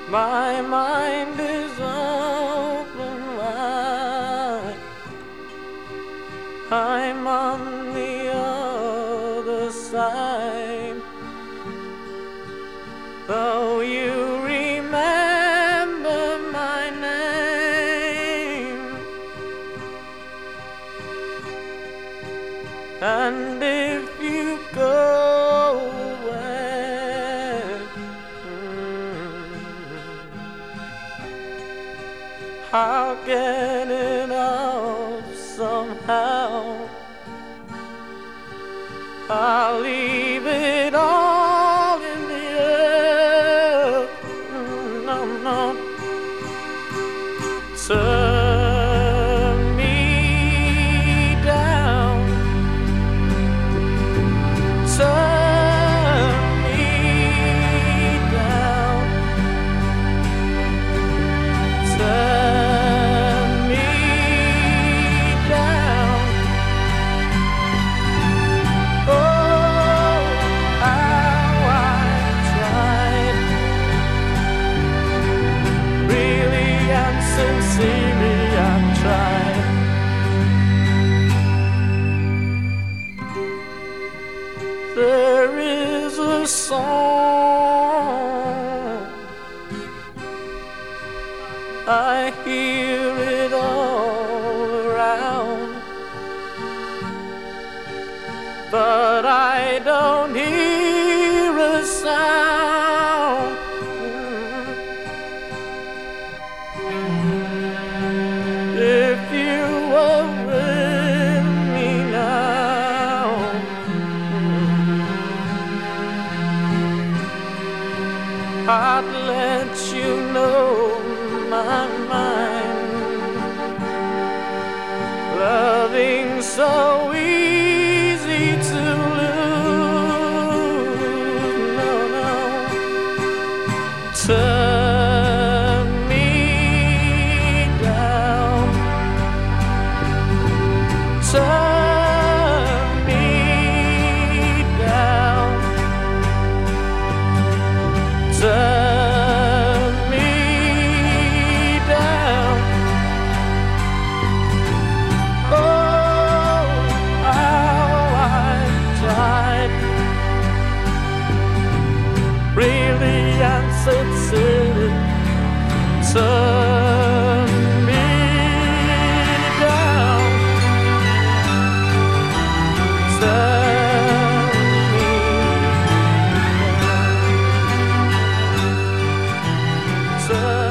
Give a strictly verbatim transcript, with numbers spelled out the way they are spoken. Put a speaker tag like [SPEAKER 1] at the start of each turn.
[SPEAKER 1] My mind is open wide. I'm on the other side. Though you remember my name, and if you go away, I'll get it off somehow. I'll leave it all in the air. No, no. Turn me down. Turn me down. Turn me down. Oh, how I tried, really and sincerely I've tried. There is a song, I hear it all around, but I don't hear a sound. If you were with me now, I'd let you know my mind. Loving so easy to lose. No, no. Turn me down. Turn me down. Turn me down. Oh, how I tried, really and sincerely. Turn me down. Turn me down. Turn